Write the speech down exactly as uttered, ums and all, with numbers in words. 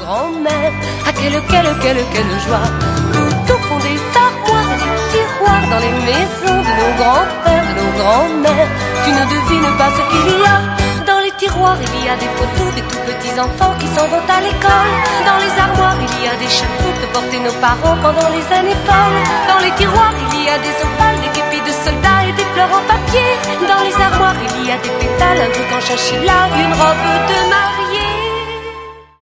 grand-mère. Ah quelle, quelle, quelle, quelle joie. Tout au fond des armoires et des tiroirs, dans les maisons de nos grands-pères, de nos grands-mères, tu ne devines pas ce qu'il y a. Dans les tiroirs, il y a des photos des tout petits enfants qui s'en vont à l'école. Dans les armoires, il y a des chapeaux que portaient nos parents pendant les années folles. Dans les tiroirs, il y a des opales, des képis de soldats et des fleurs en papier. Dans les armoires, il y a des pétales, un truc en chinchilla, une robe de mariée.